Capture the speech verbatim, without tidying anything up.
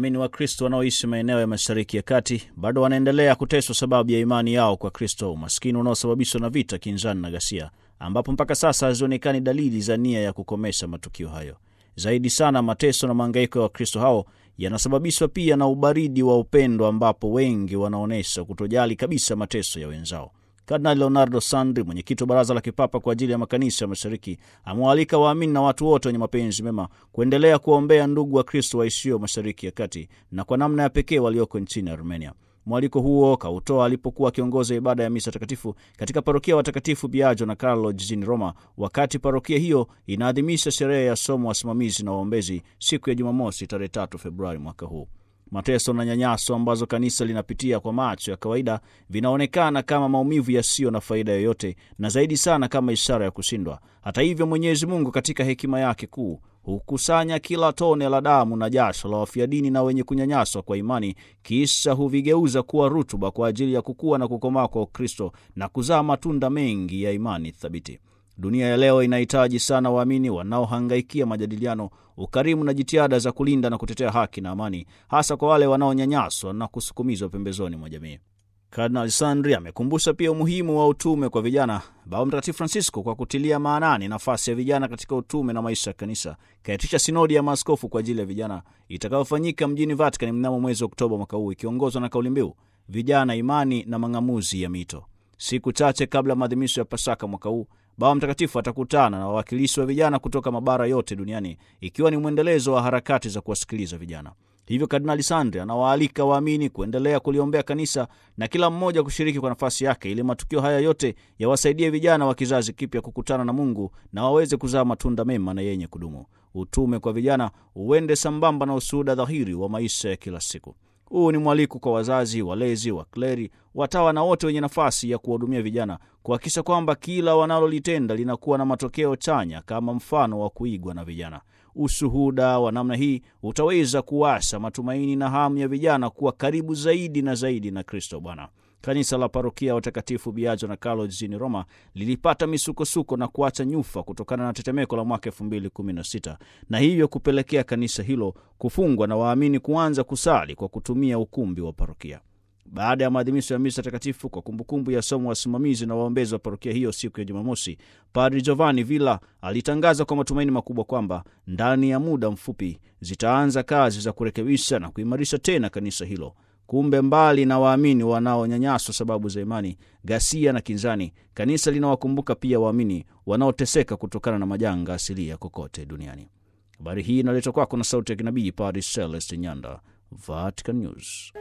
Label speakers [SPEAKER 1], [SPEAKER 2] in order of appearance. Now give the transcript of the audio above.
[SPEAKER 1] Waamini wa Kristo wanaoishi maeneo ya Mashariki ya Kati bado wanaendelea kuteswa sababu ya imani yao kwa Kristo, umaskini unaosababishwa na vita, kinzani na ghasia, ambapo mpaka sasa hazionekani dalili za nia ya kukomesha matukio hayo. Zaidi sana, mateso na mahangaiko ya Wakristo hao yanasababishwa pia na ubaridi wa upendo, ambapo wengi wanaonesha kutojali kabisa mateso ya wenzao. Kardinali Leonardo Sandri, mwenyekiti wa Baraza la Kipapa kwa ajili ya makanisa ya Mashariki, amewaalika waamini na watu wote wenye mapenzi mema kuendelea kuombea ndugu wa Kristo waishio Mashariki ya Kati, na kwa namna ya pekee walioko nchini Armenia. Mwaliko huo kautoa alipokuwa akiongoza ibada ya misa takatifu katika parokia watakatifu Biagio na Carlo jijini Roma, wakati parokia hiyo inaadhimisha sherehe ya somo wasimamizi na waombezi siku ya Jumamosi tarehe tatu Februari mwaka huu. Mateso na nyanyaso ambazo kanisa linapitia kwa macho ya kawaida vinaonekana kama maumivu yasiyo na faida yoyote, na zaidi sana kama ishara ya kushindwa. Hata hivyo, Mwenyezi Mungu katika hekima yake kuu hukusanya kila tone la damu na jasho la wafia dini na wenye kunyanyaswa kwa imani, kisha huvigeuza kuwa rutuba kwa ajili ya kukua na kukomaa kwa Kristo na kuzaa matunda mengi ya imani thabiti. Dunia ya leo inahitaji sana waamini wanaohangaikia majadiliano, ukarimu na jitihada za kulinda na kutetea haki na amani, hasa kwa wale wanaonyanyaswa na kusukumizwa pembezoni mwa jamii. Kardinali Sandri amekumbusha pia umuhimu wa utume kwa vijana. Baba Mtakatifu Francisco, kwa kutilia maanani nafasi ya vijana katika utume na maisha ya kanisa, kaitisha sinodi ya maaskofu kwa ajili ya vijana itakayofanyika mjini Vatican mnamo mwezi Oktoba mwaka huu, ikiongozwa na kauli mbiu vijana, imani na mang'amuzi ya mito. Siku chache kabla maadhimisho ya Pasaka mwaka huu, Baba Mtakatifu atakutana na wawakilishi wa vijana kutoka mabara yote duniani, ikiwa ni mwendelezo wa harakati za kuwasikiliza vijana. Hivyo Kardinali Sandri anawaalika waamini kuendelea kuliombea kanisa na kila mmoja kushiriki kwa nafasi yake, ili matukio haya yote yawasaidie vijana wa kizazi kipya kukutana na Mungu na waweze kuzaa matunda mema na yenye kudumu. Utume kwa vijana uende sambamba na ushuhuda dhahiri wa maisha ya kila siku. Huu ni mwaliko kwa wazazi, walezi, wakleri, watawa na wote wenye nafasi ya kuwahudumia vijana, kuhakikisha kwamba kila wanalolitenda linakuwa na matokeo chanya kama mfano wa kuigwa na vijana. Ushuhuda wa namna hii utaweza kuwasha matumaini na hamu ya vijana kuwa karibu zaidi na zaidi na Kristo Bwana. Kanisa la parokia watakatifu Biagio na Carlo jijini Roma lilipata misukosuko na kuacha nyufa kutokana na tetemeko la mwaka elfu mbili kumi na sita, na hivyo kupelekea kanisa hilo kufungwa na waamini kuanza kusali kwa kutumia ukumbi wa parokia. Baada ya maadhimisho ya misa takatifu kwa kumbukumbu ya somo wasimamizi na waombezi wa parokia hiyo siku ya Jumamosi, Padri Giovanni Villa alitangaza kwa matumaini makubwa kwamba ndani ya muda mfupi zitaanza kazi za kurekebisha na kuimarisha tena kanisa hilo. Kumbe mbali na waamini wanaonyanyaswa sababu za imani, ghasia na kinzani, kanisa linawakumbuka pia waamini wanaoteseka kutokana na majanga asilia kokote duniani. Habari hii inaletwa kwako na sauti ya kinabii Padri Celeste Nyanda, Vatican News.